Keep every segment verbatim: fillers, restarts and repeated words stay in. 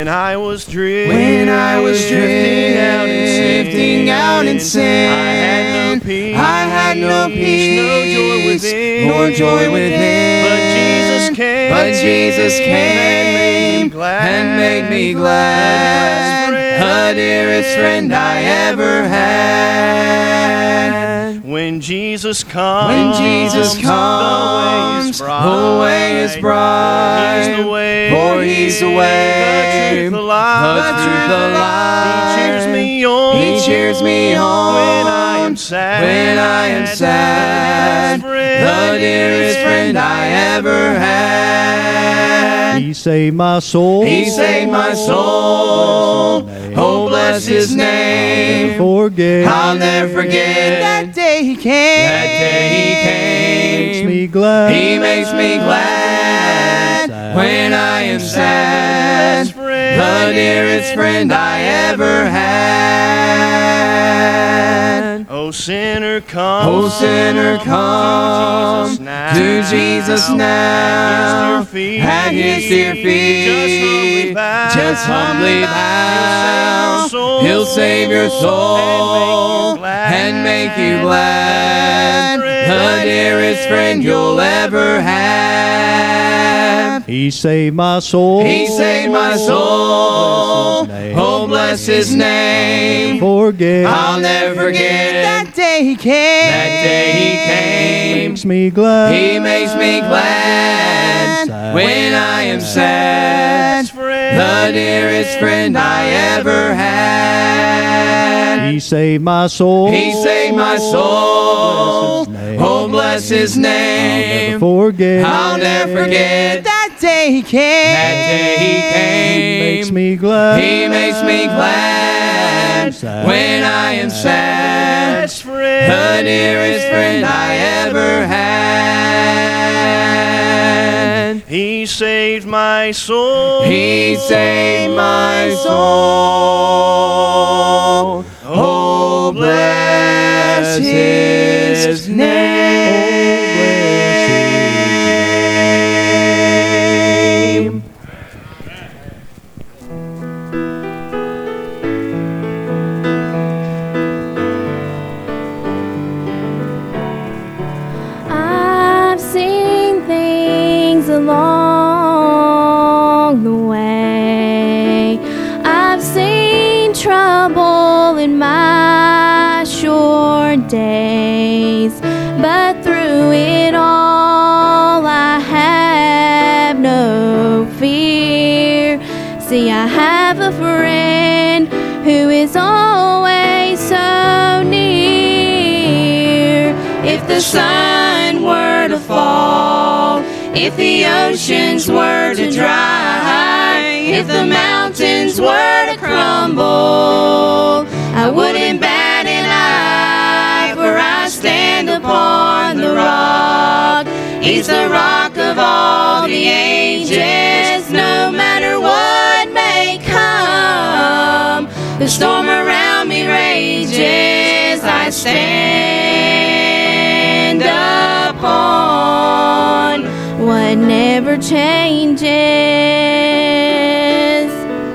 When I was drifting, when I was drifting out in sin, drifting out in sin, I had no peace, I had no peace, no joy within, nor joy within. But Jesus came, but Jesus came and made me glad, and made me glad, the dearest friend I ever had. When Jesus comes, when Jesus comes, the way is bright, the way is bright, He's the way, for He's the way, the truth, the life, the truth, the life. He cheers me on, He cheers me on when I am sad, when I am sad, the dearest friend I ever had. He saved my soul, He saved my soul, oh bless His name. Forget, I'll never forget that day He came. That day He came. makes me glad. He makes me glad when I am sad, the dearest friend I ever had. Oh sinner, come, Oh sinner, come to Jesus now, at His dear feet, at His dear feet, just humbly bow, just humbly bow. He'll save your soul and make you glad, the dearest friend you'll ever have. He saved my soul, He saved my soul, oh bless His name. Forget, I'll never forget That day He came. that day He came. makes me glad. He makes me glad when I am sad, the dearest friend I ever had. He saved my soul, He saved my soul, oh bless His name. Forget, I'll never forget That day He came. that day He He came. makes me glad. He makes me glad when I am sad, the dearest friend I ever had. He saved my soul, He saved my soul, oh bless His name. I've seen things along the way. I've seen trouble in my short days, but through it all I have no fear. See, I have a friend who is always so near. If the sun were to fall, if the oceans were to dry, if the mountains were to crumble, I wouldn't bat an eye, for I stand upon the rock. He's the rock of all the ages, no matter what may come. The storm around me rages, I stand upon what never changes.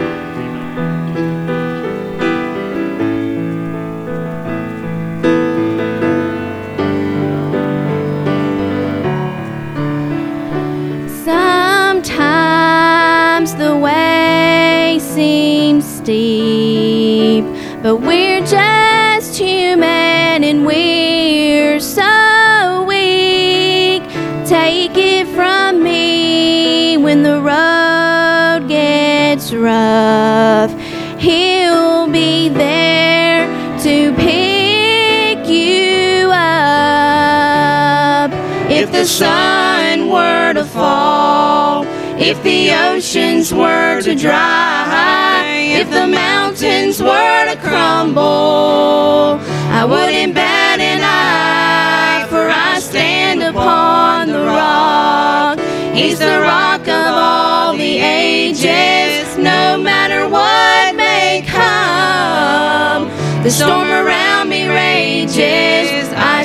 Sometimes the way seems steep, but we're just human and we're so weak. Take it from me, when the road gets rough, He'll be there to pick you up. If the sun were to fall, if the oceans were to dry, if the mountains were to crumble, I wouldn't bat an eye, for I stand upon the rock. He's the rock of all the ages, no matter what may come. The storm around me rages, I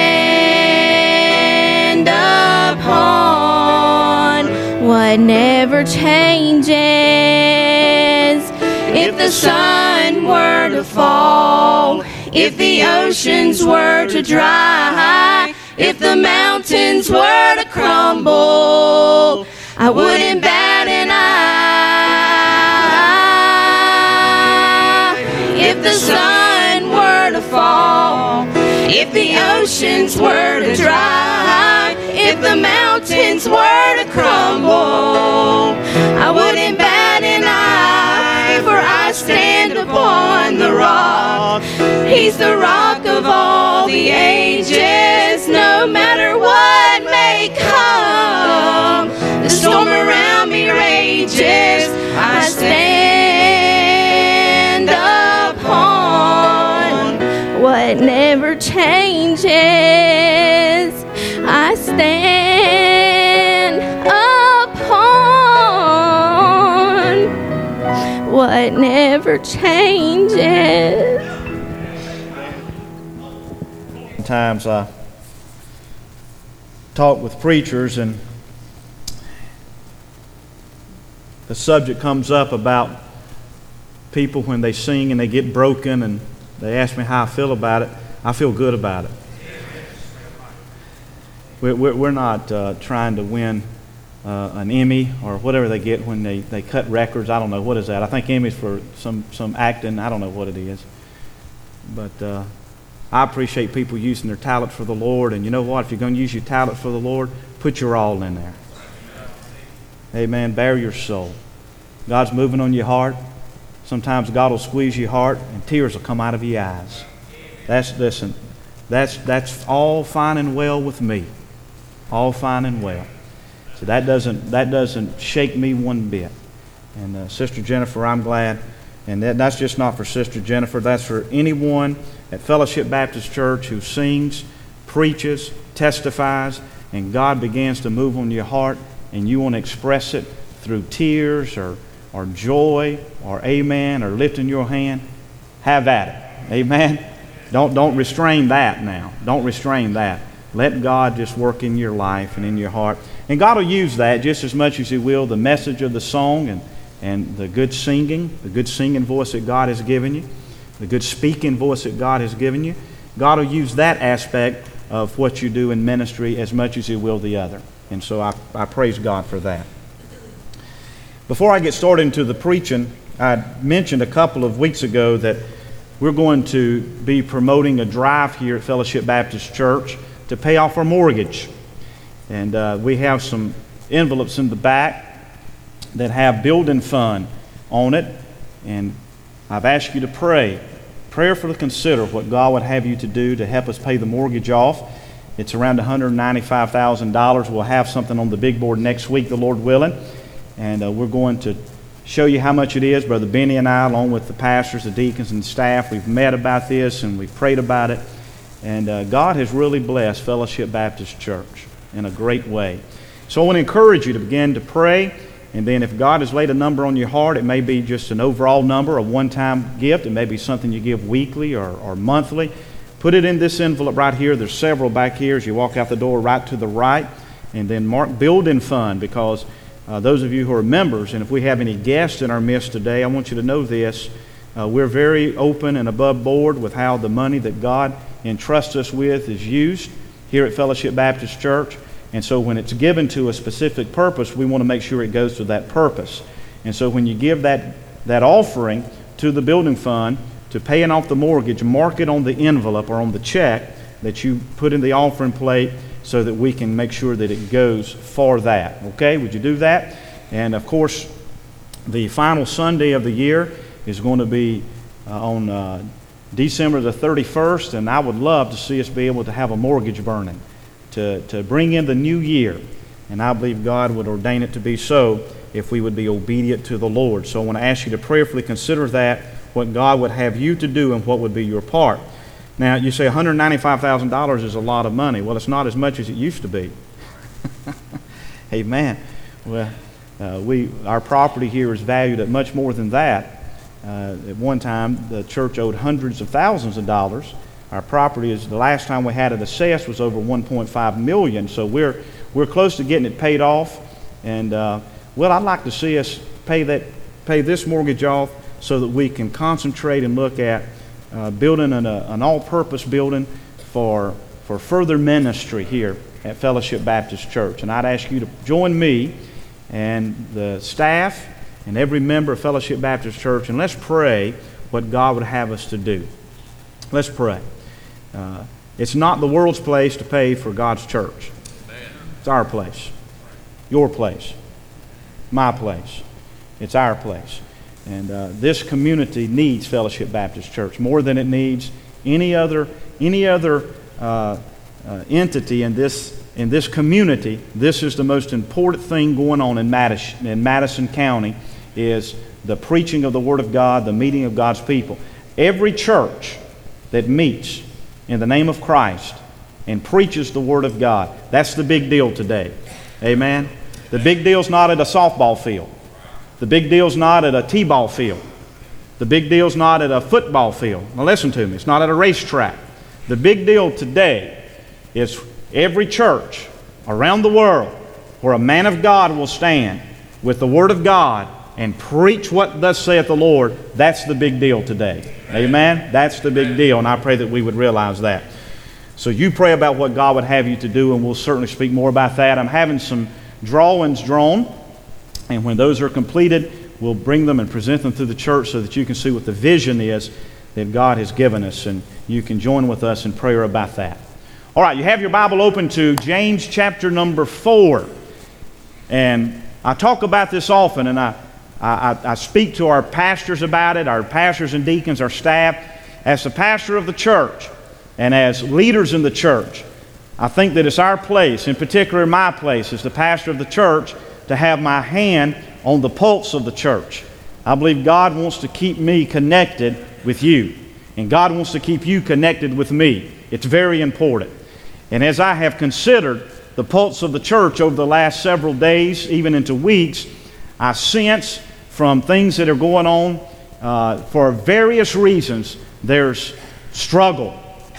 stand upon what never changes. if the sun were to fall, if the oceans were to dry, if the mountains were to crumble, I wouldn't bat an eye. If the sun were to fall, if the oceans were to dry, if the mountains were to crumble, I wouldn't bat an eye, for I stand upon the rock. He's the rock of all the ages. No matter what may come, the storm around me rages, I stand upon what never changes. I stand upon what never changes. Sometimes I talk with preachers and the subject comes up about people when they sing and they get broken, and they ask me how I feel about it. I feel good about it. We're not uh, trying to win uh, an Emmy or whatever they get when they, they cut records. I don't know. What is that? I think Emmys for some, some acting. I don't know what it is. But uh, I appreciate people using their talent for the Lord. And you know what? If you're going to use your talent for the Lord, put your all in there. Amen. Bare your soul. God's moving on your heart. Sometimes God will squeeze your heart and tears will come out of your eyes. That's, listen, that's, that's all fine and well with me. All fine and well. So that doesn't, that doesn't shake me one bit. And uh, Sister Jennifer, I'm glad. And that, that's just not for Sister Jennifer. That's for anyone at Fellowship Baptist Church who sings, preaches, testifies, and God begins to move on your heart, and you want to express it through tears or, or joy or amen or lifting your hand. Have at it. Amen. Don't, don't restrain that now. Don't restrain that. Let God just work in your life and in your heart. And God will use that just as much as He will the message of the song and, and the good singing, the good singing voice that God has given you, the good speaking voice that God has given you. God will use that aspect of what you do in ministry as much as He will the other. And so I, I praise God for that. Before I get started into the preaching, I mentioned a couple of weeks ago that we're going to be promoting a drive here at Fellowship Baptist Church to pay off our mortgage. And uh, we have some envelopes in the back that have building fund on it. And I've asked you to pray. Prayerfully consider what God would have you to do to help us pay the mortgage off. It's around one hundred ninety-five thousand dollars. We'll have something on the big board next week, the Lord willing. And uh, we're going to show you how much it is. Brother Benny and I, along with the pastors, the deacons, and the staff, we've met about this and we've prayed about it. And uh, God has really blessed Fellowship Baptist Church in a great way. So I want to encourage you to begin to pray. And then if God has laid a number on your heart, it may be just an overall number, a one-time gift. It may be something you give weekly or, or monthly. Put it in this envelope right here. There's several back here as you walk out the door right to the right. And then mark building fund, because uh, those of you who are members, and if we have any guests in our midst today, I want you to know this. Uh, we're very open and above board with how the money that God entrusts us with is used here at Fellowship Baptist Church. And so when it's given to a specific purpose, we want to make sure it goes to that purpose. And so when you give that, that offering to the building fund to paying off the mortgage, mark it on the envelope or on the check that you put in the offering plate so that we can make sure that it goes for that. Okay, would you do that? And of course, the final Sunday of the year is going to be uh, on uh, December the thirty-first, and I would love to see us be able to have a mortgage burning to, to bring in the new year. And I believe God would ordain it to be so if we would be obedient to the Lord. So I want to ask you to prayerfully consider that, what God would have you to do and what would be your part. Now, you say one hundred ninety-five thousand dollars is a lot of money. Well, it's not as much as it used to be. Amen. Well, uh, we our property here is valued at much more than that. Uh, at one time, the church owed hundreds of thousands of dollars. Our property is, the last time we had it assessed was over one point five million dollars. So we're we're close to getting it paid off. And uh, well, I'd like to see us pay that pay this mortgage off so that we can concentrate and look at uh, building an, uh, an all-purpose building for, for further ministry here at Fellowship Baptist Church. And I'd ask you to join me and the staff and every member of Fellowship Baptist Church, and let's pray what God would have us to do. Let's pray. Uh, it's not the world's place to pay for God's church. It's our place. Your place. My place. It's our place. And uh, this community needs Fellowship Baptist Church more than it needs any other any other uh, uh, entity in this in this community. This is the most important thing going on in Madison, in Madison County, is the preaching of the Word of God, the meeting of God's people. Every church that meets in the name of Christ and preaches the Word of God, that's the big deal today. Amen? The big deal's not at a softball field. The big deal's not at a t-ball field. The big deal's not at a football field. Now listen to me. It's not at a racetrack. The big deal today is every church around the world where a man of God will stand with the Word of God and preach what thus saith the Lord. That's the big deal today. Amen? That's the big deal, and I pray that we would realize that. So you pray about what God would have you to do, and we'll certainly speak more about that. I'm having some drawings drawn, and when those are completed, we'll bring them and present them to the church so that you can see what the vision is that God has given us, and you can join with us in prayer about that. All right, you have your Bible open to James chapter number four. And I talk about this often, and I, I, I speak to our pastors about it, our pastors and deacons, our staff. As the pastor of the church and as leaders in the church, I think that it's our place, in particular my place as the pastor of the church, to have my hand on the pulse of the church. I believe God wants to keep me connected with you, and God wants to keep you connected with me. It's very important. And as I have considered the pulse of the church over the last several days, even into weeks, I sense from things that are going on uh, for various reasons, there's struggle,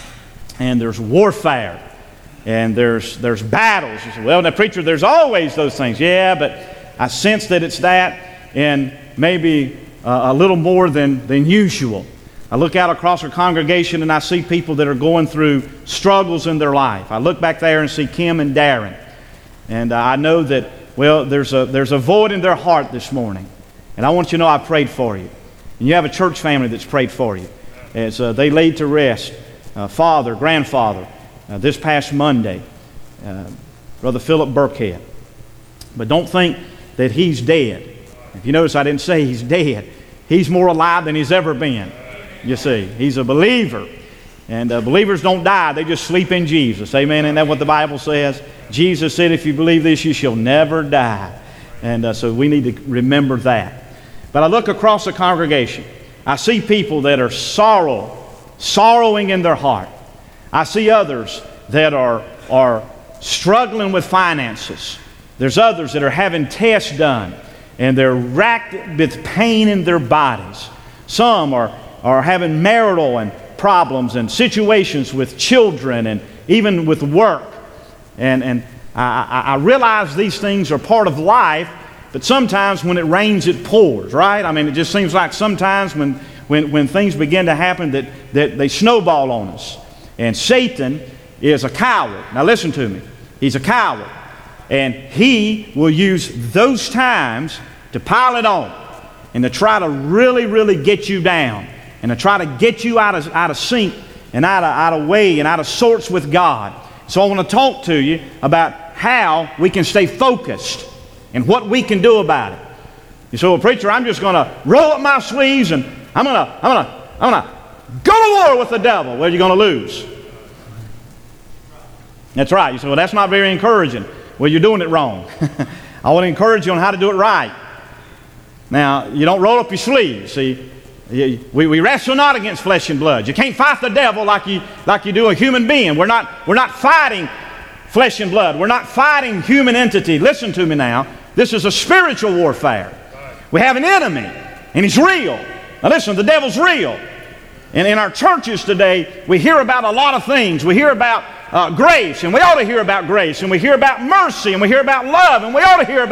and there's warfare, and there's there's battles. You say, well, now, preacher, there's always those things. Yeah, but I sense that it's that, and maybe uh, a little more than, than usual. I look out across our congregation and I see people that are going through struggles in their life. I look back there and see Kim and Darren, and uh, I know that, well, there's a there's a void in their heart this morning, and I want you to know I prayed for you. And you have a church family that's prayed for you as uh, they laid to rest uh, father, grandfather, uh, this past Monday, uh, Brother Philip Burkhead. But don't think that he's dead. If you notice, I didn't say he's dead. He's more alive than he's ever been. You see, he's a believer. And uh, believers don't die, they just sleep in Jesus. Amen? Isn't that what the Bible says? Jesus said, if you believe this, you shall never die. And uh, so we need to remember that. But I look across the congregation. I see people that are sorrow, sorrowing in their heart. I see others that are, are struggling with finances. There's others that are having tests done, and they're racked with pain in their bodies. Some are, are having marital and problems and situations with children and even with work. And, and I, I realize these things are part of life, but sometimes when it rains, it pours, right? I mean, it just seems like sometimes when, when, when things begin to happen that, that they snowball on us. And Satan is a coward. Now listen to me. He's a coward. And he will use those times to pile it on and to try to really, really get you down and to try to get you out of, out of sync and out of, out of way and out of sorts with God. So I want to talk to you about how we can stay focused and what we can do about it. You say, well, preacher, I'm just going to roll up my sleeves and I'm going to, I'm going to, I'm going to go to war with the devil. Well, you're going to lose. That's right. You say, well, that's not very encouraging. Well, you're doing it wrong. I want to encourage you on how to do it right. Now, you don't roll up your sleeves. See, we, we wrestle not against flesh and blood. You can't fight the devil like you, like you do a human being. We're not, we're not fighting flesh and blood. We're not fighting human entity. Listen to me now. This is a spiritual warfare. We have an enemy, and he's real. Now listen, the devil's real. And in our churches today, we hear about a lot of things. We hear about uh, grace, and we ought to hear about grace. And we hear about mercy, and we hear about love, and we ought to hear about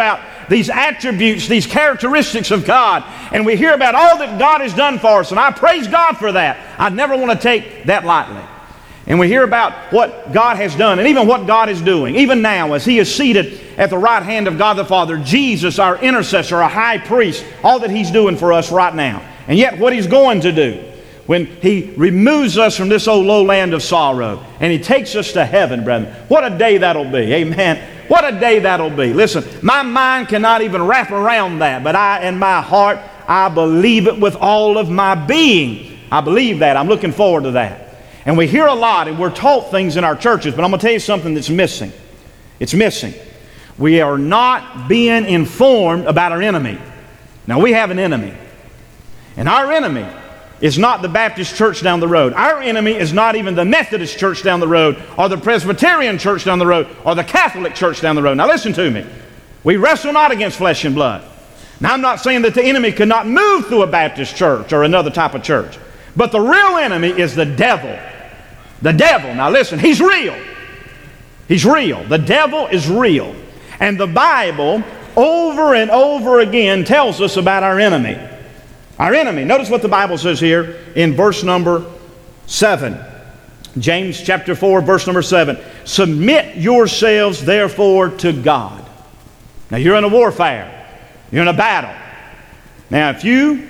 these attributes, these characteristics of God, and we hear about all that God has done for us, and I praise God for that. I never want to take that lightly. And we hear about what God has done and even what God is doing. Even now, as He is seated at the right hand of God the Father, Jesus, our intercessor, our high priest, all that He's doing for us right now. And yet what He's going to do when He removes us from this old low land of sorrow and He takes us to heaven, brethren. What a day that'll be. Amen. What a day that'll be. Listen, my mind cannot even wrap around that, but I, in my heart, I believe it with all of my being. I believe that. I'm looking forward to that. And we hear a lot and we're taught things in our churches, but I'm going to tell you something that's missing. It's missing. We are not being informed about our enemy. Now, we have an enemy. And our enemy is not the Baptist church down the road. Our enemy is not even the Methodist church down the road, or the Presbyterian church down the road, or the Catholic church down the road. Now listen to me. We wrestle not against flesh and blood. Now I'm not saying that the enemy could not move through a Baptist church or another type of church. But the real enemy is the devil. The devil. Now listen, he's real. He's real. The devil is real. And the Bible over and over again tells us about our enemy. Our enemy. Notice what the Bible says here in verse number seven. James chapter four, verse number seven. Submit yourselves therefore to God. Now you're in a warfare. You're in a battle. Now if you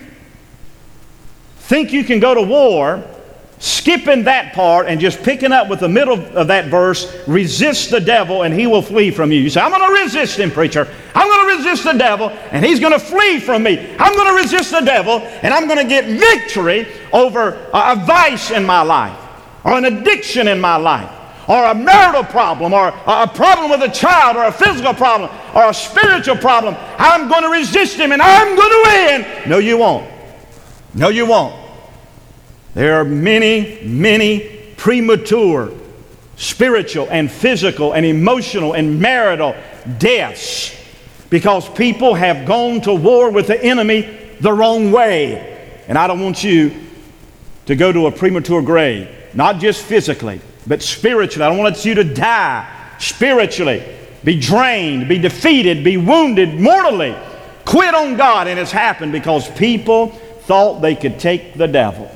think you can go to war skipping that part and just picking up with the middle of that verse, resist the devil and he will flee from you. You say, I'm going to resist him, preacher. I'm going to resist the devil and he's going to flee from me. I'm going to resist the devil and I'm going to get victory over a vice in my life, or an addiction in my life, or a marital problem, or a problem with a child, or a physical problem, or a spiritual problem. I'm going to resist him and I'm going to win. No, you won't. No, you won't. There are many, many premature spiritual and physical and emotional and marital deaths because people have gone to war with the enemy the wrong way. And I don't want you to go to a premature grave, not just physically, but spiritually. I don't want you to die spiritually, be drained, be defeated, be wounded mortally, quit on God. And it's happened because people thought they could take the devil.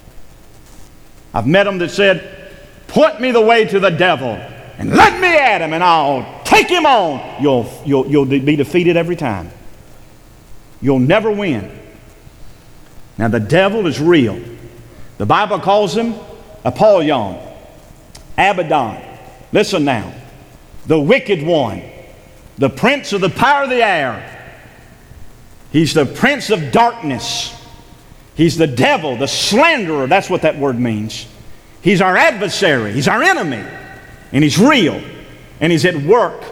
I've met them that said, point me the way to the devil and let me at him and I'll take him on. You'll, you'll, you'll be defeated every time. You'll never win. Now the devil is real. The Bible calls him Apollyon, Abaddon. Listen now. The wicked one, the prince of the power of the air. He's the prince of darkness. He's the devil, the slanderer. That's what that word means. He's our adversary. He's our enemy. And he's real. And he's at work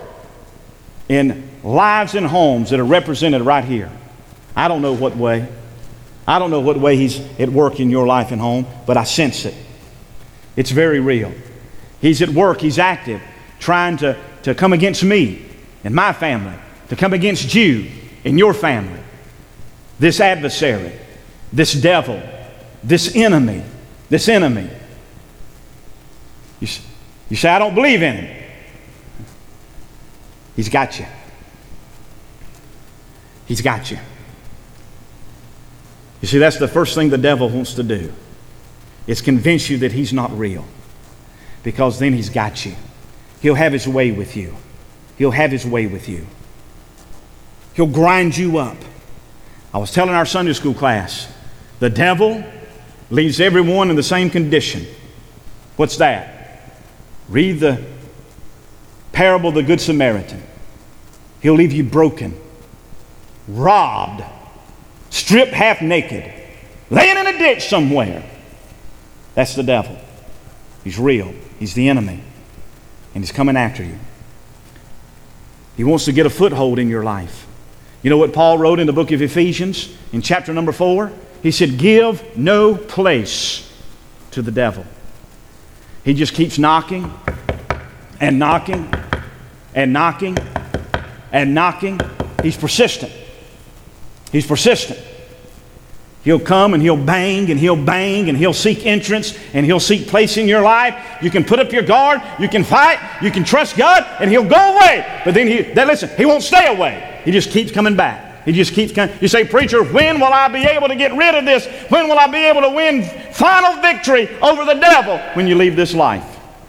in lives and homes that are represented right here. I don't know what way. I don't know what way he's at work in your life and home, but I sense it. It's very real. He's at work. He's active, trying to, to come against me and my family, to come against you and your family. This adversary. This devil, this enemy, this enemy. You, you say, I don't believe in him. He's got you. He's got you. You see, that's the first thing the devil wants to do, is convince you that he's not real. Because then he's got you. He'll have his way with you. He'll have his way with you. He'll grind you up. I was telling our Sunday school class, the devil leaves everyone in the same condition. What's that? Read the parable of the Good Samaritan. He'll leave you broken, robbed, stripped half naked, laying in a ditch somewhere. That's the devil. He's real. He's the enemy. And he's coming after you. He wants to get a foothold in your life. You know what Paul wrote in the book of Ephesians in chapter number four? He said, give no place to the devil. He just keeps knocking and knocking and knocking and knocking. He's persistent. He's persistent. He'll come and he'll bang and he'll bang and he'll seek entrance and he'll seek place in your life. You can put up your guard. You can fight. You can trust God and he'll go away. But then he, then listen, he won't stay away. He just keeps coming back. He just keeps coming. You say, preacher, when will I be able to get rid of this? When will I be able to win final victory over the devil? When you leave this life.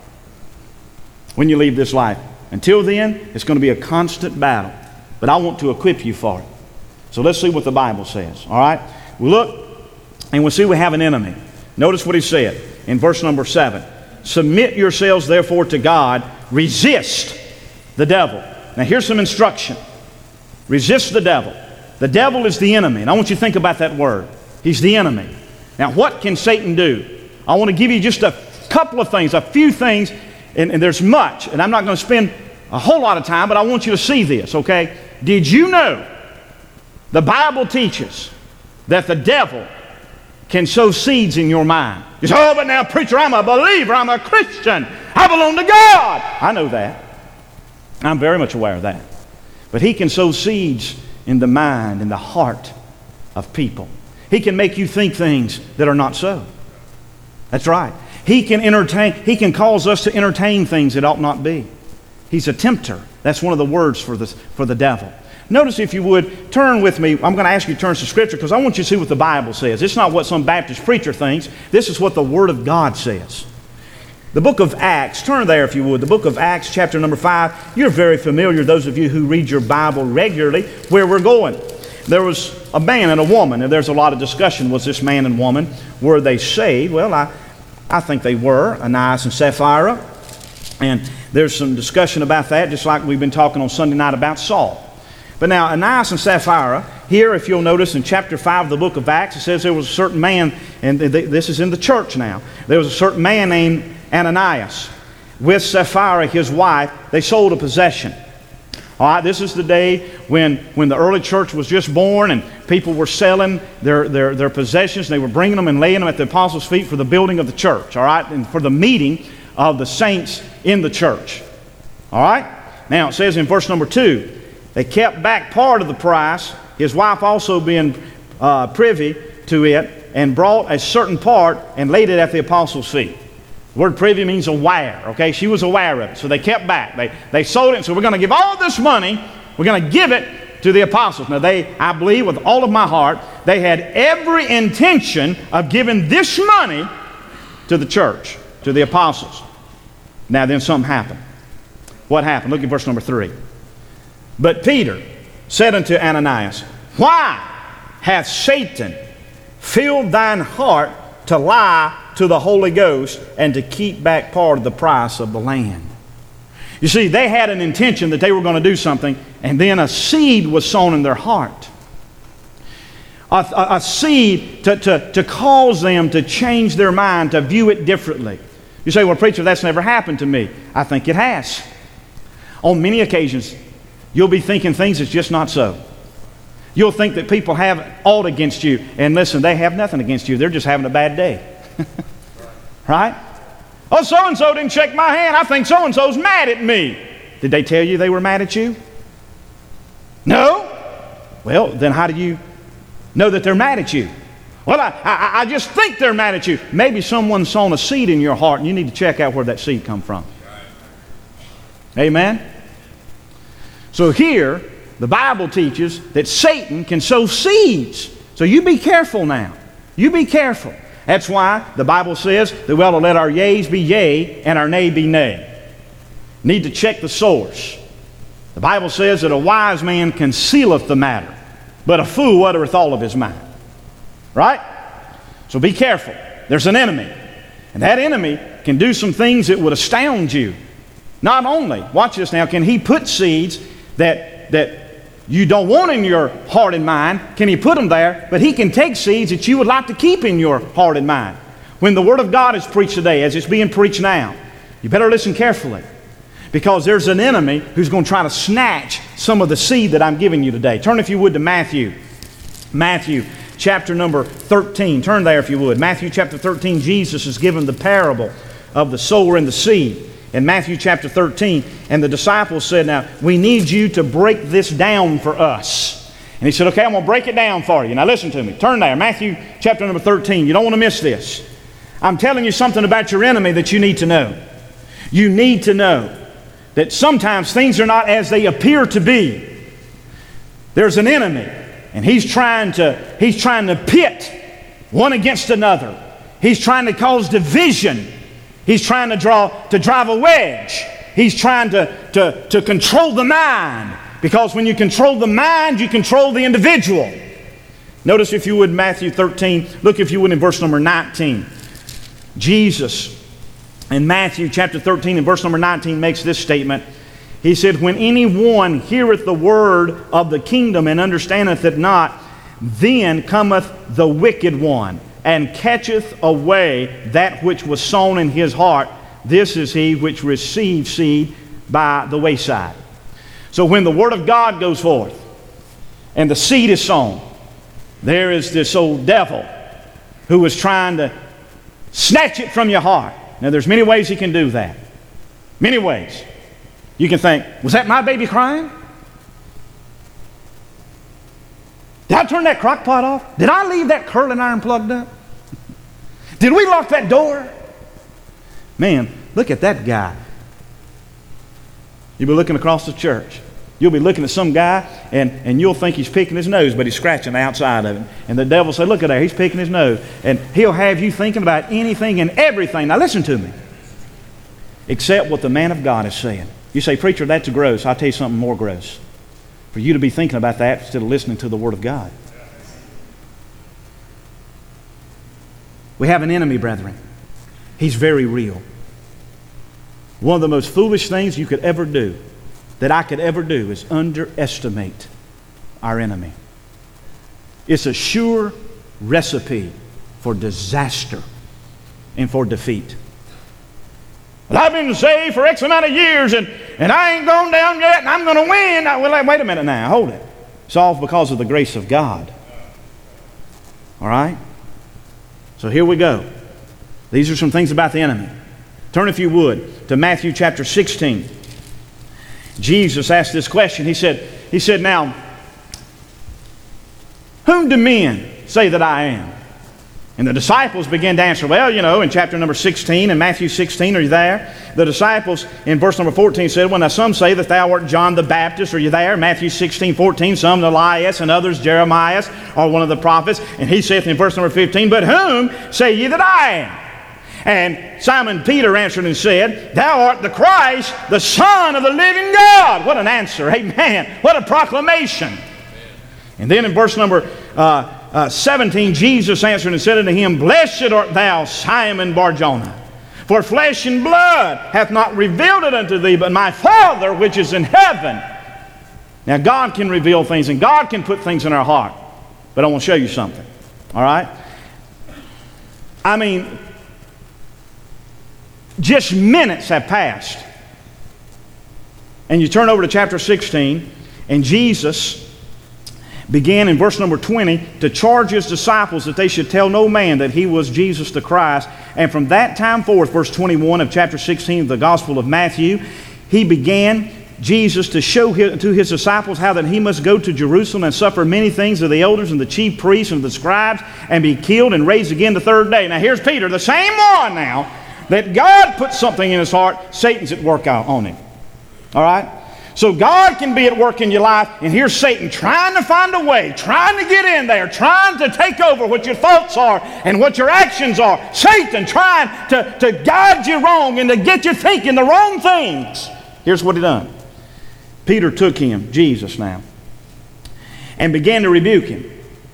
When you leave this life. Until then, it's going to be a constant battle. But I want to equip you for it. So let's see what the Bible says. All right? We look and we'll see we have an enemy. Notice what he said in verse number seven. Submit yourselves therefore to God. Resist the devil. Now here's some instruction. Resist the devil. The devil is the enemy. And I want you to think about that word. He's the enemy. Now what can Satan do? I want to give you just a couple of things, a few things, and, and there's much. And I'm not going to spend a whole lot of time, but I want you to see this, okay? Did you know the Bible teaches that the devil can sow seeds in your mind? You say, oh, but now, preacher, I'm a believer. I'm a Christian. I belong to God. I know that. I'm very much aware of that. But he can sow seeds in the mind, in the heart of people. He can make you think things that are not so. That's right. He can entertain, he can cause us to entertain things that ought not be. He's a tempter. That's one of the words for the, for the devil. Notice, if you would, turn with me. I'm going to ask you to turn to Scripture because I want you to see what the Bible says. It's not what some Baptist preacher thinks. This is what the Word of God says. The book of Acts, turn there if you would. The book of Acts, chapter number five. You're very familiar, those of you who read your Bible regularly, where we're going. There was a man and a woman, and there's a lot of discussion. Was this man and woman, were they saved? Well, I, I think they were, Ananias and Sapphira. And there's some discussion about that, just like we've been talking on Sunday night about Saul. But now, Ananias and Sapphira, here, if you'll notice in chapter five of the book of Acts, it says there was a certain man, and this is in the church now. There was a certain man named Ananias. With Sapphira, his wife, they sold a possession. All right, this is the day when, when the early church was just born and people were selling their, their, their possessions. They were bringing them and laying them at the apostles' feet for the building of the church, all right, and for the meeting of the saints in the church. All right? Now, it says in verse number two, they kept back part of the price, his wife also being uh, privy to it, and brought a certain part and laid it at the apostles' feet. The word privy means aware, okay? She was aware of it, so they kept back. They, they sold it, and so we're going to give all this money, we're going to give it to the apostles. Now, they, I believe with all of my heart, they had every intention of giving this money to the church, to the apostles. Now, then something happened. What happened? Look at verse number three. But Peter said unto Ananias, why hath Satan filled thine heart to lie to the Holy Ghost and to keep back part of the price of the land? You see, they had an intention that they were going to do something, and then a seed was sown in their heart. A, a, a seed to, to, to cause them to change their mind, to view it differently. You say, well, preacher, that's never happened to me. I think it has. On many occasions, you'll be thinking things that's just not so. You'll think that people have aught against you. And listen, they have nothing against you. They're just having a bad day. Right? Oh, so-and-so didn't shake my hand. I think so-and-so's mad at me. Did they tell you they were mad at you? No? Well, then how do you know that they're mad at you? Well, I, I, I just think they're mad at you. Maybe someone's sown a seed in your heart, and you need to check out where that seed come from. Amen? So here, the Bible teaches that Satan can sow seeds. So you be careful now. You be careful. That's why the Bible says that we ought to let our yeas be yea and our nay be nay. Need to check the source. The Bible says that a wise man concealeth the matter, but a fool uttereth all of his mind. Right? So be careful. There's an enemy. And that enemy can do some things that would astound you. Not only, watch this now, can he put seeds that, that you don't want in your heart and mind, can he put them there, but he can take seeds that you would like to keep in your heart and mind. When the Word of God is preached today, as it's being preached now, you better listen carefully, because there's an enemy who's going to try to snatch some of the seed that I'm giving you today. Turn, if you would, to Matthew. Matthew chapter number thirteen. Turn there if you would. Matthew chapter thirteen, Jesus is given the parable of the sower and the seed. In Matthew chapter thirteen, and the disciples said, now, we need you to break this down for us. And he said, okay, I'm going to break it down for you. Now listen to me. Turn there. Matthew chapter number thirteen. You don't want to miss this. I'm telling you something about your enemy that you need to know. You need to know that sometimes things are not as they appear to be. There's an enemy, and he's trying to, he's trying to pit one against another. He's trying to cause division. He's trying to draw to drive a wedge. He's trying to, to, to control the mind. Because when you control the mind, you control the individual. Notice, if you would, Matthew thirteen. Look, if you would, in verse number nineteen. Jesus, in Matthew chapter thirteen and verse number nineteen, makes this statement. He said, when anyone heareth the word of the kingdom and understandeth it not, then cometh the wicked one, and catcheth away that which was sown in his heart. This is he which received seed by the wayside. So when the word of God goes forth, and the seed is sown, there is this old devil who is trying to snatch it from your heart. Now, there's many ways he can do that. Many ways. You can think, was that my baby crying? Did I turn that crock pot off? Did I leave that curling iron plugged up? Did we lock that door? Man, look at that guy. You'll be looking across the church. You'll be looking at some guy, and, and you'll think he's picking his nose, but he's scratching the outside of it. And the devil said, look at there, he's picking his nose. And he'll have you thinking about anything and everything. Now listen to me. Except what the man of God is saying. You say, preacher, that's gross. I'll tell you something more gross. For you to be thinking about that instead of listening to the Word of God. We have an enemy, brethren. He's very real. One of the most foolish things you could ever do, that I could ever do, is underestimate our enemy. It's a sure recipe for disaster and for defeat. Well, I've been saved for X amount of years, and, and I ain't gone down yet, and I'm going to win. Now, well, wait a minute now. Hold it. It's all because of the grace of God. All right? So here we go. These are some things about the enemy. Turn, if you would, to Matthew chapter sixteen. Jesus asked this question. He said, he said, now, whom do men say that I am? And the disciples began to answer, well, you know, in chapter number sixteen, in Matthew sixteen, are you there? The disciples in verse number fourteen said, well, now some say that thou art John the Baptist. Are you there? Matthew sixteen, fourteen, some Elias, and others Jeremiah, or one of the prophets. And he saith in verse number fifteen, but whom say ye that I am? And Simon Peter answered and said, thou art the Christ, the Son of the living God. What an answer. Amen. What a proclamation. And then in verse number uh, uh, seventeen, Jesus answered and said unto him, blessed art thou, Simon Bar-Jonah, for flesh and blood hath not revealed it unto thee, but my Father which is in heaven. Now God can reveal things, and God can put things in our heart. But I want to show you something. All right? I mean, just minutes have passed. And you turn over to chapter sixteen, and Jesus began in verse number twenty to charge his disciples that they should tell no man that he was Jesus the Christ. And from that time forth, verse twenty-one of chapter sixteen of the Gospel of Matthew, he began, Jesus, to show his, to his disciples how that he must go to Jerusalem and suffer many things of the elders and the chief priests and the scribes, and be killed and raised again the third day. Now here's Peter, the same one now, that God put something in his heart, Satan's at work out on him. All right? So God can be at work in your life, and here's Satan trying to find a way, trying to get in there, trying to take over what your thoughts are and what your actions are. Satan trying to, to guide you wrong and to get you thinking the wrong things. Here's what he done. Peter took him, Jesus now, and began to rebuke him.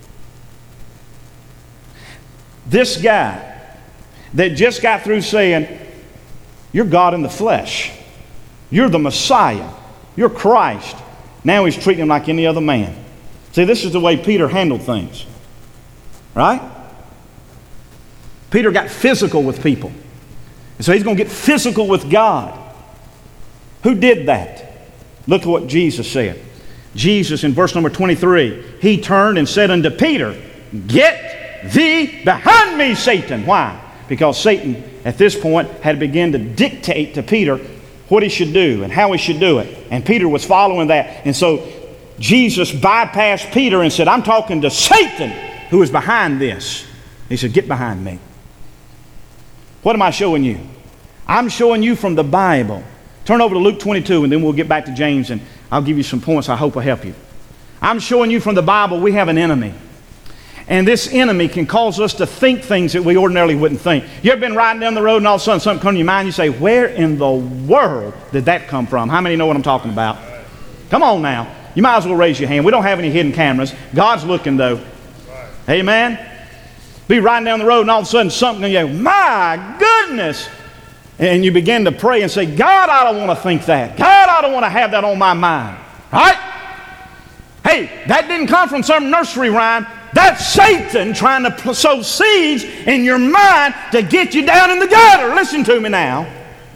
This guy that just got through saying, you're God in the flesh. You're the Messiah. You're Christ. Now he's treating him like any other man. See, this is the way Peter handled things. Right? Peter got physical with people. And so he's going to get physical with God. Who did that? Look at what Jesus said. Jesus in verse number twenty-three, he turned and said unto Peter, get thee behind me, Satan. Why? Because Satan, at this point, had begun to dictate to Peter what he should do and how he should do it. And Peter was following that. And so Jesus bypassed Peter and said, I'm talking to Satan, who is behind this. He said, get behind me. What am I showing you? I'm showing you from the Bible. Turn over to Luke twenty-two, and then we'll get back to James, and I'll give you some points I hope will help you. I'm showing you from the Bible we have an enemy. And this enemy can cause us to think things that we ordinarily wouldn't think. You ever been riding down the road and all of a sudden something comes to your mind, you say, where in the world did that come from? How many know what I'm talking about? Come on now. You might as well raise your hand. We don't have any hidden cameras. God's looking though. Amen? Be riding down the road and all of a sudden something, and you go, my goodness. And you begin to pray and say, God, I don't want to think that. God, I don't want to have that on my mind. Right? Hey, that didn't come from some nursery rhyme. That's Satan trying to sow seeds in your mind to get you down in the gutter. Listen to me now.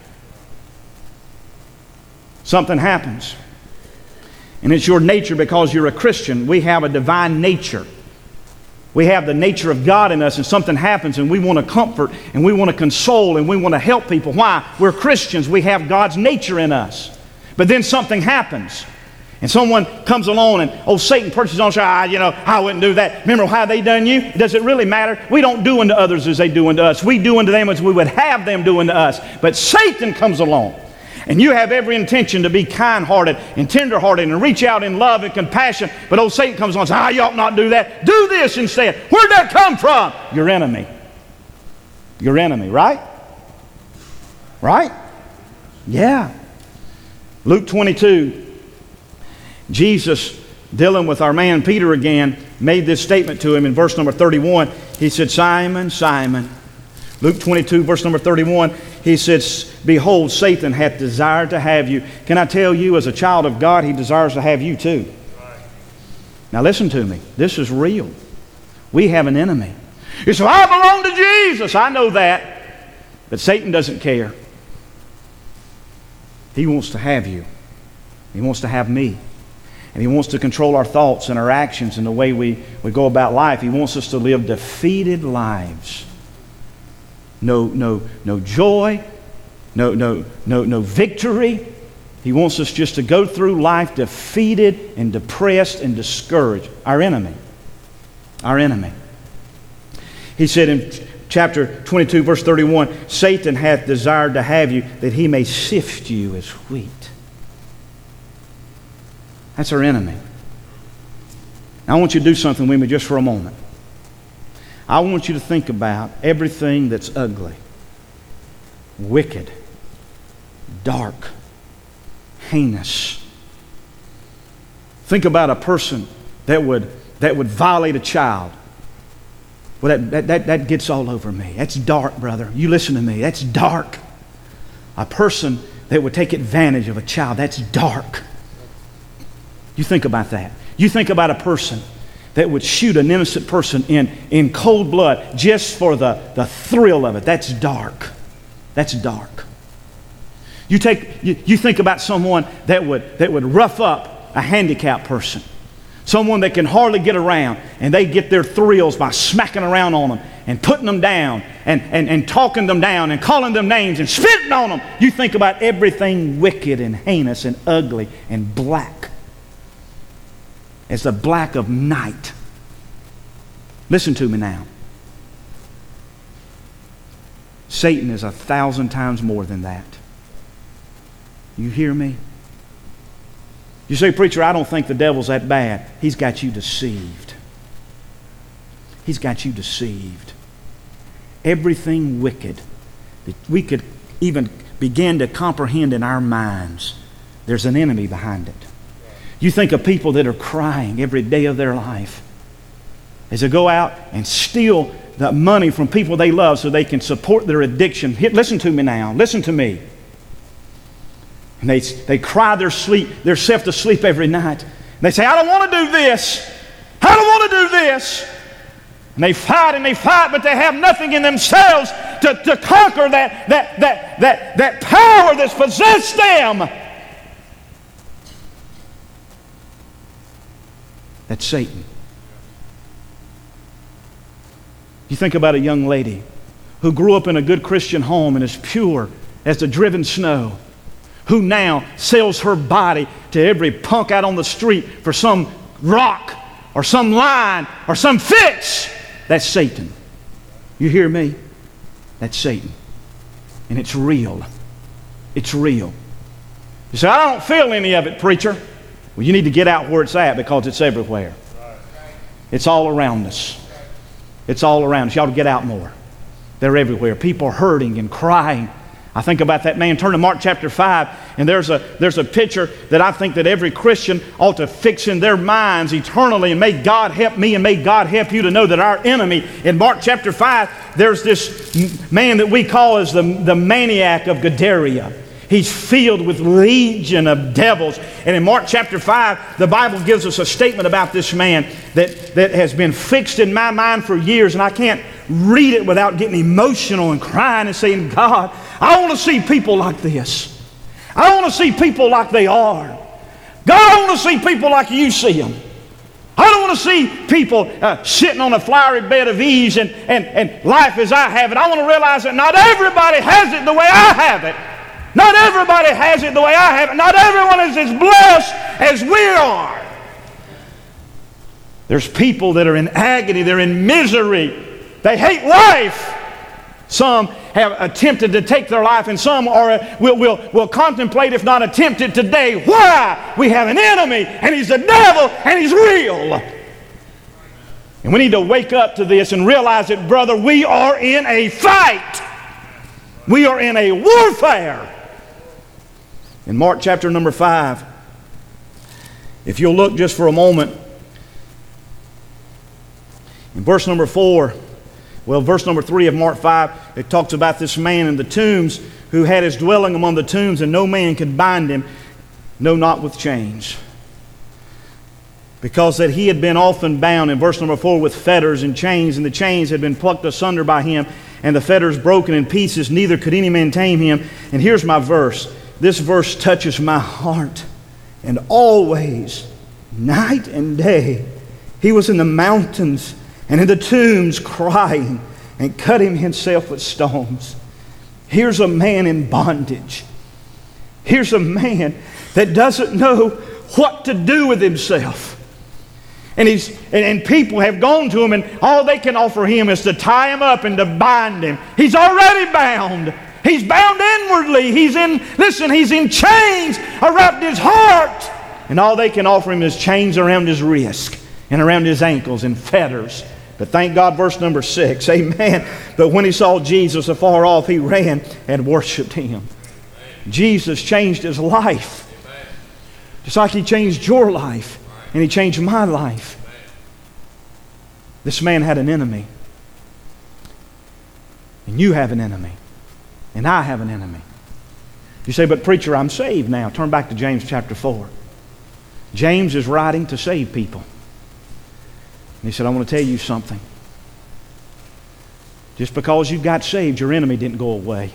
Something happens. And it's your nature because you're a Christian. We have a divine nature. We have the nature of God in us, and something happens and we want to comfort and we want to console and we want to help people. Why? We're Christians. We have God's nature in us. But then something happens. And someone comes along and, oh, Satan perches on, ah, you know, I wouldn't do that. Remember how they done you? Does it really matter? We don't do unto others as they do unto us. We do unto them as we would have them do unto us. But Satan comes along. And you have every intention to be kind-hearted and tender-hearted and reach out in love and compassion. But old Satan comes along and says, ah, you ought not do that. Do this instead. Where'd that come from? Your enemy. Your enemy, right? Right? Yeah. Luke twenty-two. Jesus, dealing with our man Peter again, made this statement to him in verse number thirty-one. He said, Simon, Simon. Luke twenty-two, verse number thirty-one, he says, behold, Satan hath desired to have you. Can I tell you, as a child of God, he desires to have you too. Now listen to me. This is real. We have an enemy. You say, I belong to Jesus. I know that. But Satan doesn't care. He wants to have you. He wants to have me. And he wants to control our thoughts and our actions and the way we, we go about life. He wants us to live defeated lives. No, no, no joy, no, no, no, no victory. He wants us just to go through life defeated and depressed and discouraged. Our enemy. Our enemy. He said in chapter twenty-two, verse thirty-one, Satan hath desired to have you that he may sift you as wheat. That's our enemy. Now, I want you to do something with me just for a moment. I want you to think about everything that's ugly, wicked, dark, heinous. Think about a person that would, that would violate a child. Well, that, that, that, that gets all over me. That's dark, brother. You listen to me. That's dark. A person that would take advantage of a child, that's dark. You think about that. You think about a person that would shoot an innocent person in, in cold blood just for the, the thrill of it. That's dark. That's dark. You take you, you think about someone that would that would rough up a handicapped person. Someone that can hardly get around, and they get their thrills by smacking around on them and putting them down and, and, and talking them down and calling them names and spitting on them. You think about everything wicked and heinous and ugly and black. It's the black of night. Listen to me now. Satan is a thousand times more than that. You hear me? You say, preacher, I don't think the devil's that bad. He's got you deceived. He's got you deceived. Everything wicked that we could even begin to comprehend in our minds, there's an enemy behind it. You think of people that are crying every day of their life as they go out and steal the money from people they love so they can support their addiction. Listen to me now. Listen to me. And they, they cry their sleep, their self to sleep every night. And they say, I don't want to do this. I don't want to do this. And they fight and they fight, but they have nothing in themselves to, to conquer that, that, that, that, that power that's possessed them. That's Satan. You think about a young lady who grew up in a good Christian home and is pure as the driven snow, who now sells her body to every punk out on the street for some rock or some line or some fix. That's Satan. You hear me? That's Satan. And it's real. It's real. You say, I don't feel any of it, preacher. Well, you need to get out where it's at because it's everywhere. It's all around us. It's all around us. You ought to get out more. They're everywhere. People are hurting and crying. I think about that man. Turn to Mark chapter five, and there's a there's a picture that I think that every Christian ought to fix in their minds eternally, and may God help me and may God help you to know that our enemy, in Mark chapter five, there's this man that we call as the, the maniac of Gadara. He's filled with legion of devils. And in Mark chapter five, the Bible gives us a statement about this man that, that has been fixed in my mind for years, and I can't read it without getting emotional and crying and saying, God, I want to see people like this. I want to see people like they are. God, I want to see people like you see them. I don't want to see people uh, sitting on a flowery bed of ease and, and, and life as I have it. I want to realize that not everybody has it the way I have it. Not everybody has it the way I have it. Not everyone is as blessed as we are. There's people that are in agony. They're in misery. They hate life. Some have attempted to take their life, and some are will, will, will contemplate, if not attempt it today. Why? We have an enemy, and he's the devil, and he's real. And we need to wake up to this and realize that, brother, we are in a fight. We are in a warfare. In Mark chapter number five, if you'll look just for a moment, in verse number four, well, verse number three of Mark five, it talks about this man in the tombs who had his dwelling among the tombs, and no man could bind him, no, not with chains. Because that he had been often bound, in verse number four, with fetters and chains, and the chains had been plucked asunder by him, and the fetters broken in pieces, neither could any man tame him. And here's my verse. This verse touches my heart. And always, night and day, he was in the mountains and in the tombs crying and cutting himself with stones. Here's a man in bondage. Here's a man that doesn't know what to do with himself. And, he's, and, and people have gone to him, and all they can offer him is to tie him up and to bind him. He's already bound. He's bound inwardly. He's in, listen, he's in chains around his heart. And all they can offer him is chains around his wrist and around his ankles and fetters. But thank God, verse number six, amen. But when he saw Jesus afar off, he ran and worshiped him. Jesus changed his life. Just like he changed your life. And he changed my life. This man had an enemy. And you have an enemy. And I have an enemy. You say, but preacher, I'm saved now. Turn back to James chapter four. James is writing to save people. And he said, I want to tell you something. Just because you got saved, your enemy didn't go away.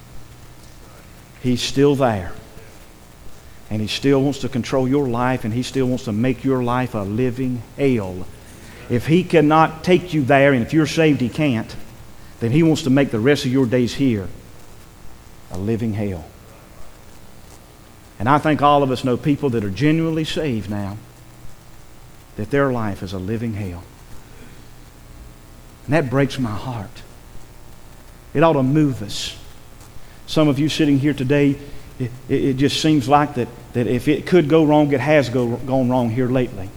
He's still there. And he still wants to control your life, and he still wants to make your life a living hell. If he cannot take you there, and if you're saved he can't, then he wants to make the rest of your days here a living hell. And I think all of us know people that are genuinely saved now, that their life is a living hell. And that breaks my heart. It ought to move us. Some of you sitting here today, it, it, it just seems like that, that if it could go wrong, it has go, gone wrong here lately.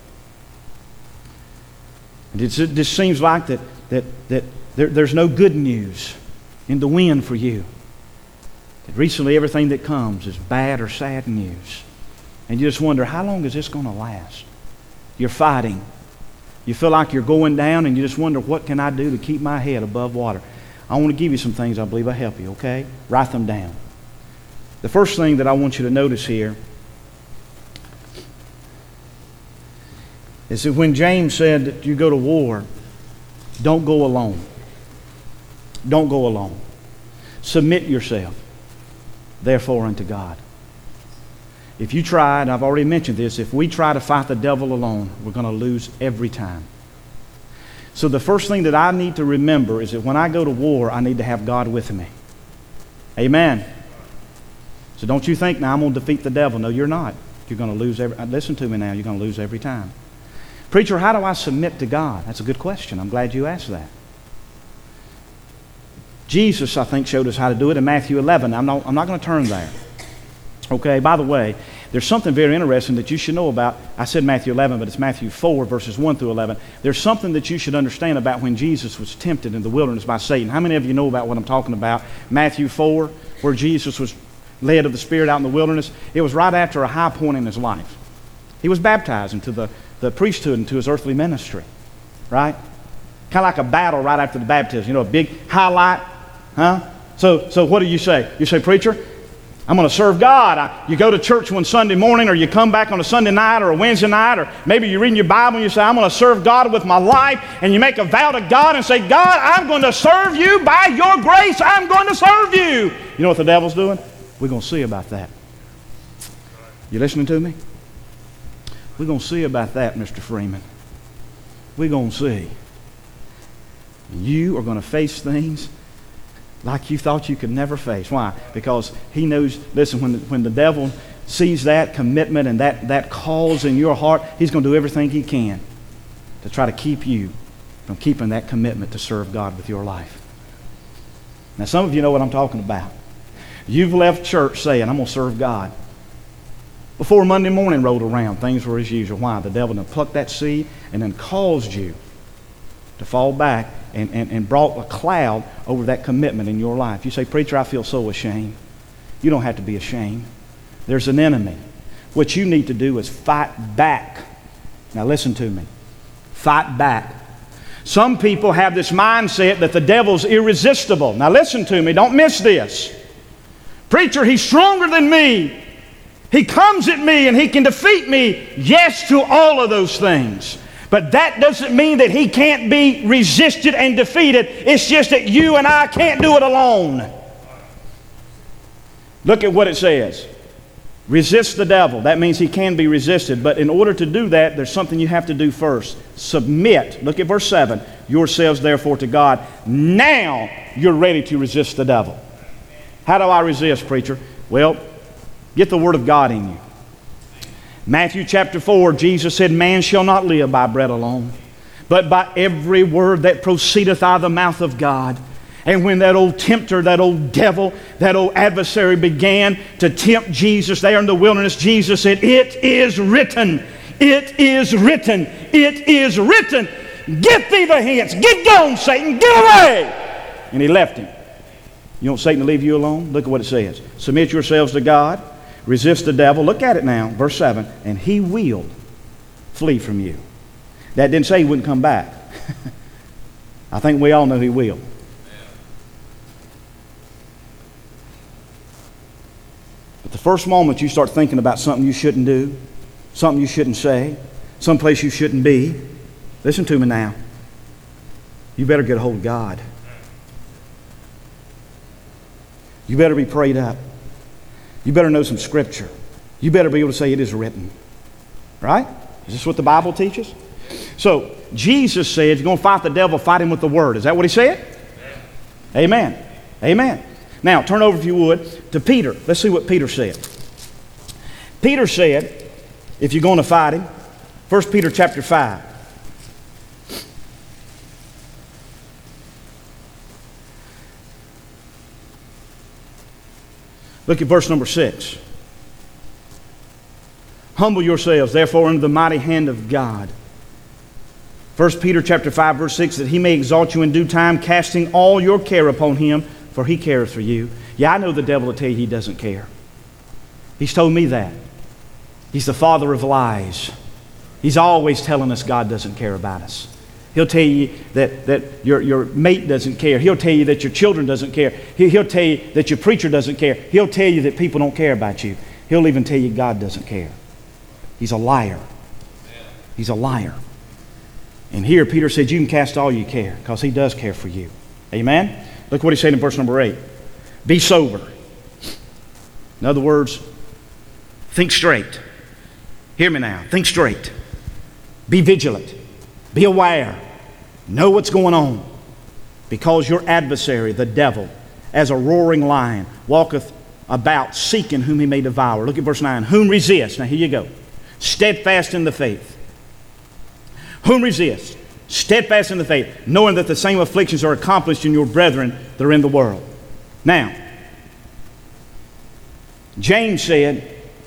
And it just seems like that, that, that there, there's no good news in the wind for you. That recently everything that comes is bad or sad news. And you just wonder, how long is this going to last? You're fighting. You feel like you're going down, and you just wonder, what can I do to keep my head above water? I want to give you some things I believe will help you, okay? Write them down. The first thing that I want you to notice here is that when James said that you go to war, don't go alone. Don't go alone. Submit yourself, therefore, unto God. If you try, and I've already mentioned this, if we try to fight the devil alone, we're going to lose every time. So the first thing that I need to remember is that when I go to war, I need to have God with me. Amen. So don't you think, now I'm going to defeat the devil. No, you're not. You're going to lose every... Listen to me now. You're going to lose every time. Preacher, how do I submit to God? That's a good question. I'm glad you asked that. Jesus, I think, showed us how to do it in Matthew eleven. I'm not, I'm not going to turn there. Okay, by the way, There's something very interesting that you should know about. I said Matthew eleven, but it's Matthew four, verses one through eleven. There's something that you should understand about when Jesus was tempted in the wilderness by Satan. How many of you know about what I'm talking about? Matthew four, where Jesus was led of the Spirit out in the wilderness. It was right after a high point in his life. He was baptized into the, the priesthood, into his earthly ministry, right? Kind of like a battle right after the baptism. You know, a big highlight, huh? So, so what do you say? You say, preacher, I'm going to serve God. I, you go to church one Sunday morning, or you come back on a Sunday night or a Wednesday night, or maybe you're reading your Bible and you say, I'm going to serve God with my life, and you make a vow to God and say, God, I'm going to serve you by your grace. I'm going to serve you. You know what the devil's doing? We're going to see about that. You listening to me? We're going to see about that, Mister Freeman. We're going to see. You are going to face things like you thought you could never face. Why? Because he knows, listen, when the, when the devil sees that commitment and that, that cause in your heart, he's going to do everything he can to try to keep you from keeping that commitment to serve God with your life. Now, some of you know what I'm talking about. You've left church saying, I'm going to serve God. Before Monday morning rolled around, things were as usual. Why? The devil done plucked that seed and then caused you to fall back and, and, and brought a cloud over that commitment in your life. You say, preacher, I feel so ashamed. You don't have to be ashamed. There's an enemy. What you need to do is fight back. Now listen to me. Fight back. Some people have this mindset that the devil's irresistible. Now listen to me. Don't miss this. Preacher, he's stronger than me. He comes at me and he can defeat me. Yes to all of those things. But that doesn't mean that he can't be resisted and defeated. It's just that you and I can't do it alone. Look at what it says. Resist the devil. That means he can be resisted. But in order to do that, there's something you have to do first. Submit. Look at verse seven. Yourselves therefore to God. Now you're ready to resist the devil. How do I resist, preacher? Well, get the Word of God in you. Matthew chapter four, Jesus said, man shall not live by bread alone, but by every word that proceedeth out of the mouth of God. And when that old tempter, that old devil, that old adversary began to tempt Jesus there in the wilderness, Jesus said, it is written, it is written, it is written. Get thee the hence. Get gone, Satan. Get away. And he left him. You want Satan to leave you alone? Look at what it says. Submit yourselves to God. Resist the devil. Look at it now. Verse seven. And he will flee from you. That didn't say he wouldn't come back. I think we all know he will. But the first moment you start thinking about something you shouldn't do, something you shouldn't say, someplace you shouldn't be, listen to me now. You better get a hold of God. You better be prayed up. You better know some scripture. You better be able to say it is written. Right? Is this what the Bible teaches? So, Jesus said, if you're going to fight the devil, fight him with the Word. Is that what he said? Amen. Amen. Amen. Now, turn over, if you would, to Peter. Let's see what Peter said. Peter said, if you're going to fight him, First Peter chapter five. Look at verse number six. Humble yourselves, therefore, under the mighty hand of God. First Peter chapter five, verse six, that he may exalt you in due time, casting all your care upon him, for he careth for you. Yeah, I know the devil will tell you he doesn't care. He's told me that. He's the father of lies. He's always telling us God doesn't care about us. He'll tell you that, that your, your mate doesn't care. He'll tell you that your children doesn't care. He, he'll tell you that your preacher doesn't care. He'll tell you that people don't care about you. He'll even tell you God doesn't care. He's a liar. He's a liar. And here Peter said you can cast all you care because he does care for you. Amen? Look what he said in verse number eight. Be sober. In other words, think straight. Hear me now. Think straight. Be vigilant. Be aware. Know what's going on. Because your adversary, the devil, as a roaring lion, walketh about seeking whom he may devour. Look at verse nine. Whom resist. Now here you go. Steadfast in the faith. Whom resist. Steadfast in the faith, knowing that the same afflictions are accomplished in your brethren that are in the world. Now, James said,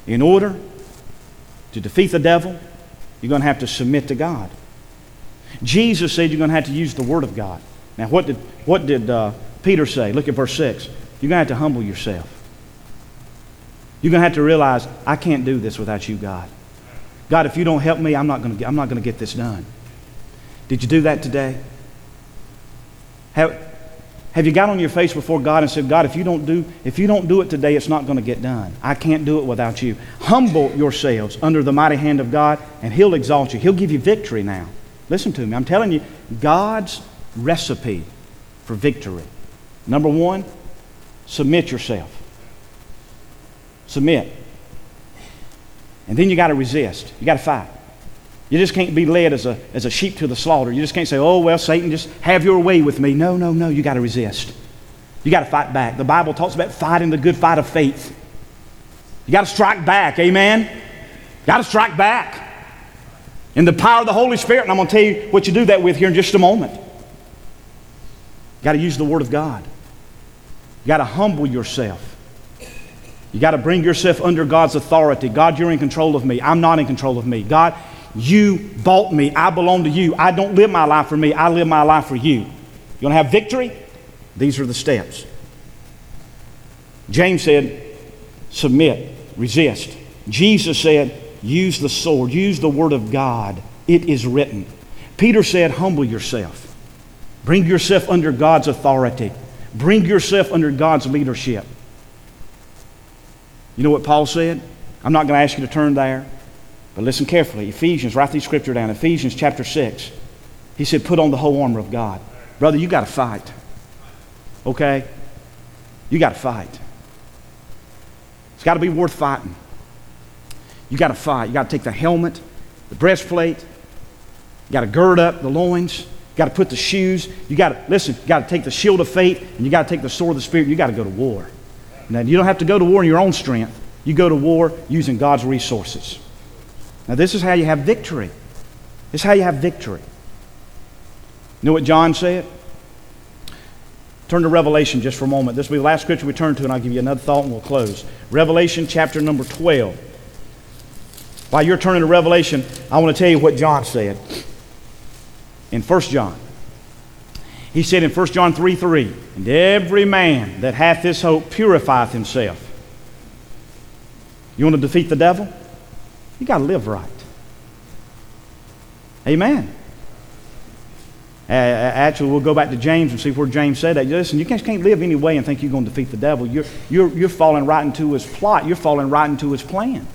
In order to defeat the devil, you're going to have to submit to God. Jesus said you're going to have to use the Word of God. Now, what did, what did uh, Peter say? Look at verse six. You're going to have to humble yourself. You're going to have to realize, I can't do this without you, God. God, if you don't help me, I'm not going to get, I'm not going to get this done. Did you do that today? Have, have you got on your face before God and said, God, if you don't do, if you don't do it today, it's not going to get done. I can't do it without you. Humble yourselves under the mighty hand of God, and He'll exalt you. He'll give you victory now. Listen to me. I'm telling you, God's recipe for victory. Number one, submit yourself. Submit. And then you got to resist. You got to fight. You just can't be led as a, as a sheep to the slaughter. You just can't say, oh, well, Satan, just have your way with me. No, no, no. You got to resist. You got to fight back. The Bible talks about fighting the good fight of faith. You got to strike back. Amen? You got to strike back. In the power of the Holy Spirit. And I'm going to tell you what you do that with here in just a moment. You got to use the Word of God. You got to humble yourself. You got to bring yourself under God's authority. God, you're in control of me. I'm not in control of me. God, you bought me. I belong to you. I don't live my life for me. I live my life for you. You want to have victory? These are the steps. James said, submit, resist. Jesus said, use the sword, use the Word of God. It is written. Peter said, humble yourself. Bring yourself under God's authority. Bring yourself under God's leadership. You know what Paul said? I'm not going to ask you to turn there, but listen carefully. Ephesians, write these scripture down. Ephesians chapter six. He said, put on the whole armor of God. Brother, you got to fight. Okay? You got to fight. It's got to be worth fighting. You got to fight. You got to take the helmet, the breastplate. You got to gird up the loins. You got to put the shoes. You got to, listen, you got to take the shield of faith, and you got to take the sword of the Spirit. You got to go to war. Now, you don't have to go to war in your own strength. You go to war using God's resources. Now, this is how you have victory. This is how you have victory. You know what John said? Turn to Revelation just for a moment. This will be the last scripture we turn to, and I'll give you another thought and we'll close. Revelation chapter number twelve. While you're turning to Revelation, I want to tell you what John said in First John. He said in First John three three, and every man that hath this hope purifieth himself. You want to defeat the devil? You got to live right. Amen. Uh, actually, we'll go back to James and see where James said that. Listen, you can't, can't live any way and think you're going to defeat the devil. You're, you're, you're falling right into his plot. You're falling right into his plan.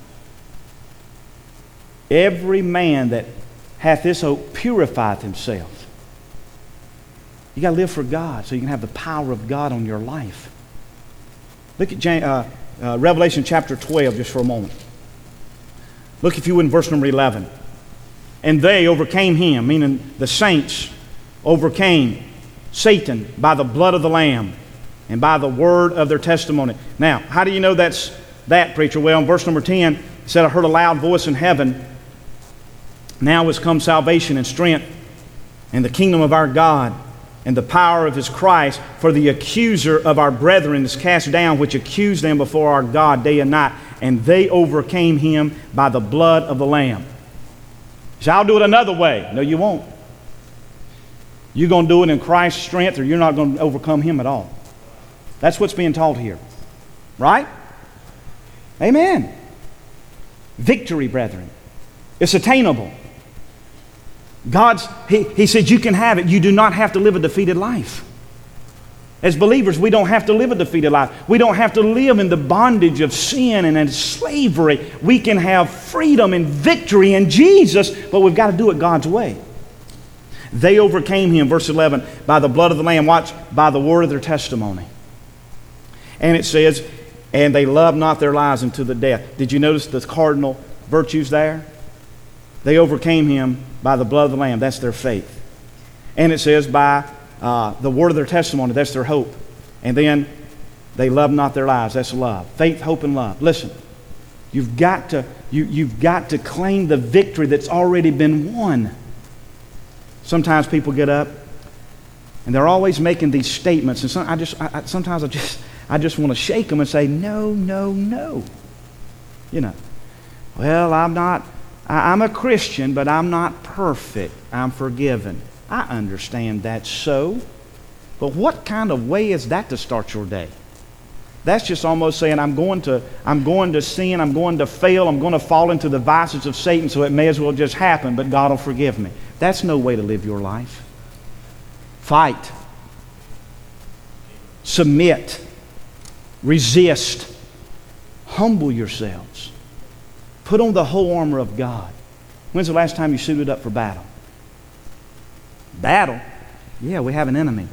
Every man that hath this hope purifieth himself. You got to live for God so you can have the power of God on your life. Look at James, uh, uh, Revelation chapter twelve just for a moment. Look, if you would, in verse number eleven. And they overcame him, meaning the saints overcame Satan by the blood of the Lamb and by the word of their testimony. Now, how do you know that's that, preacher? Well, in verse number ten, it said, I heard a loud voice in heaven. Now is come salvation and strength and the kingdom of our God and the power of his Christ, for the accuser of our brethren is cast down, which accused them before our God day and night, and they overcame him by the blood of the Lamb. So I'll do it another way. No, you won't. You're going to do it in Christ's strength, or you're not going to overcome him at all. That's what's being taught here. Right? Amen. Victory, brethren. It's attainable. God's, he, he said you can have it. You do not have to live a defeated life. As believers, we don't have to live a defeated life. We don't have to live in the bondage of sin and in slavery. We can have freedom and victory in Jesus, but we've got to do it God's way. They overcame him, verse eleven, by the blood of the Lamb, watch, by the word of their testimony. And it says, and they loved not their lives unto the death. Did you notice the cardinal virtues there? They overcame him by the blood of the Lamb. That's their faith. And it says by uh, the word of their testimony. That's their hope. And then they loved not their lives. That's love. Faith, hope, and love. Listen, you've got to, you, you've got to claim the victory that's already been won. Sometimes people get up and they're always making these statements. And some, I just, I, I, sometimes I just, I just want to shake them and say, no, no, no. You know, well, I'm not, I, I'm a Christian, but I'm not perfect. I'm forgiven. I understand that's so. But what kind of way is that to start your day? That's just almost saying, I'm going to, I'm going to sin, I'm going to fail, I'm going to fall into the vices of Satan, so it may as well just happen, but God will forgive me. That's no way to live your life. Fight. Submit. Resist. Humble yourselves. Put on the whole armor of God. When's the last time you suited up for battle? Battle? Yeah, we have an enemy.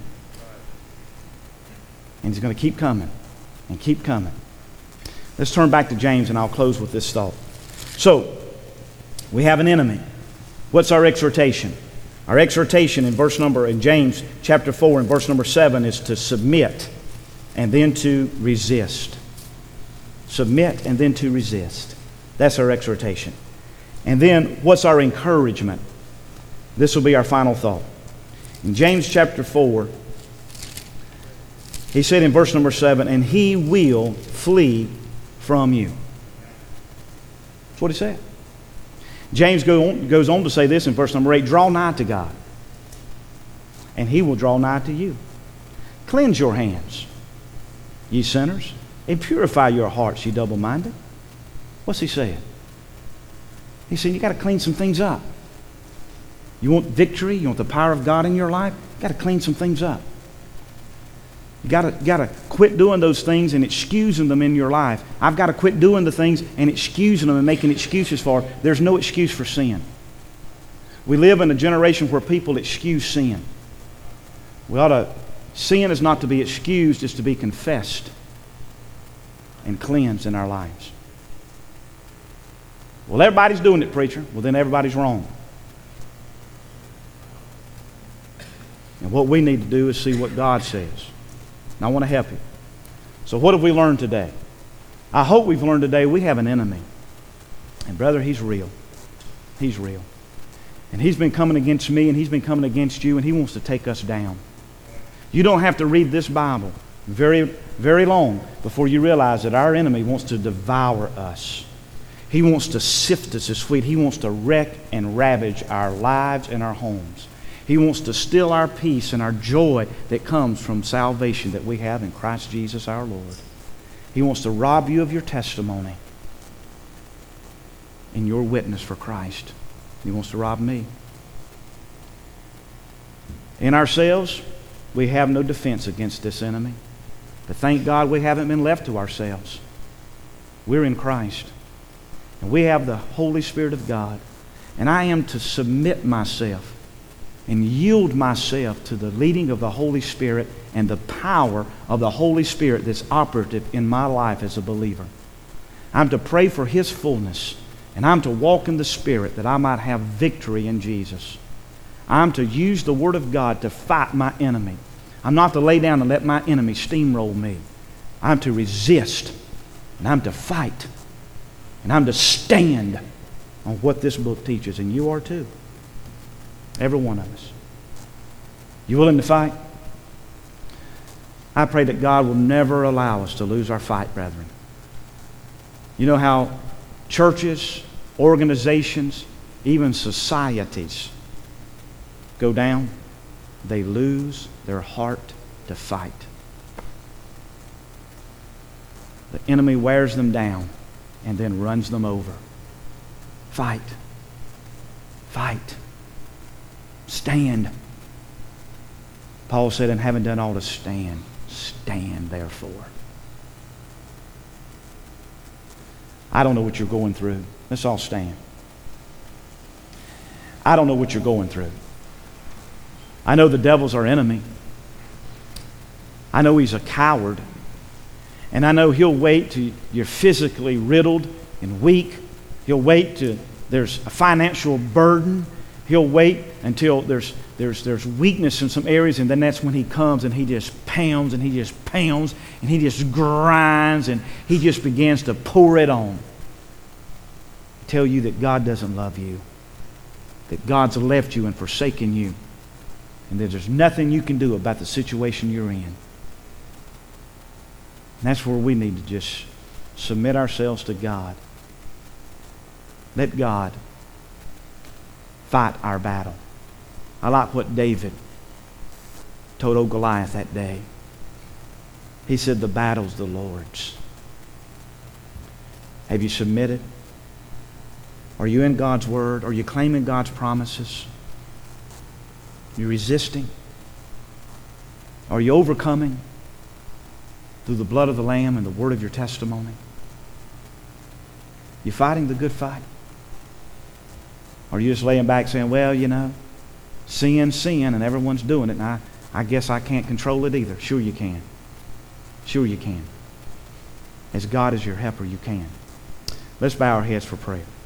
And he's going to keep coming and keep coming. Let's turn back to James and I'll close with this thought. So, we have an enemy. What's our exhortation? Our exhortation in verse number, in James chapter four and verse number seven is to submit and then to resist. Submit and then to resist. That's our exhortation. And then what's our encouragement? This will be our final thought. In James chapter four, he said in verse number seven, and he will flee from you. That's what he said. James go on, goes on to say this in verse number eight, draw nigh to God, and he will draw nigh to you. Cleanse your hands, ye sinners, and purify your hearts, ye double-minded. What's he saying? He's saying you got to clean some things up. You want victory, you want the power of God in your life, you got to clean some things up. You got to got to quit doing those things and excusing them in your life. I've got to quit doing the things and excusing them and making excuses for it. There's no excuse for sin. We live in a generation where people excuse sin. We ought to, sin is not to be excused, it's to be confessed and cleansed in our lives. Well, everybody's doing it, preacher. Well, then everybody's wrong. And what we need to do is see what God says. And I want to help you. So what have we learned today? I hope we've learned today we have an enemy. And brother, he's real. He's real. And he's been coming against me and he's been coming against you and he wants to take us down. You don't have to read this Bible very, very long before you realize that our enemy wants to devour us. He wants to sift us as wheat. He wants to wreck and ravage our lives and our homes. He wants to steal our peace and our joy that comes from salvation that we have in Christ Jesus our Lord. He wants to rob you of your testimony and your witness for Christ. He wants to rob me. In ourselves, we have no defense against this enemy. But thank God we haven't been left to ourselves. We're in Christ. And we have the Holy Spirit of God. And I am to submit myself and yield myself to the leading of the Holy Spirit and the power of the Holy Spirit that's operative in my life as a believer. I'm to pray for His fullness, and I'm to walk in the Spirit that I might have victory in Jesus. I'm to use the Word of God to fight my enemy. I'm not to lay down and let my enemy steamroll me. I'm to resist, and I'm to fight, and I'm to stand on what this book teaches, and you are too. Every one of us. You willing to fight? I pray that God will never allow us to lose our fight, brethren. You know how churches, organizations, even societies go down? They lose their heart to fight. The enemy wears them down and then runs them over. Fight. Fight. Stand. Paul said, and having done all to stand, stand therefore. I don't know what you're going through. Let's all stand. I don't know what you're going through. I know the devil's our enemy. I know he's a coward. And I know he'll wait till you're physically riddled and weak. He'll wait till there's a financial burden. He'll wait until there's there's there's weakness in some areas, and then that's when he comes and he just pounds and he just pounds and he just grinds and he just begins to pour it on. Tell you that God doesn't love you, that God's left you and forsaken you, and that there's nothing you can do about the situation you're in. And that's where we need to just submit ourselves to God Let God fight our battle. I like what David told old Goliath that day. He said, the battle's the Lord's. Have you submitted? Are you in God's Word? Are you claiming God's promises? Are you resisting? Are you overcoming through the blood of the Lamb and the word of your testimony? You fighting the good fight? Or are you just laying back saying, well, you know, sin, sin, and everyone's doing it, and I, I guess I can't control it either. Sure you can. Sure you can. As God is your helper, you can. Let's bow our heads for prayer.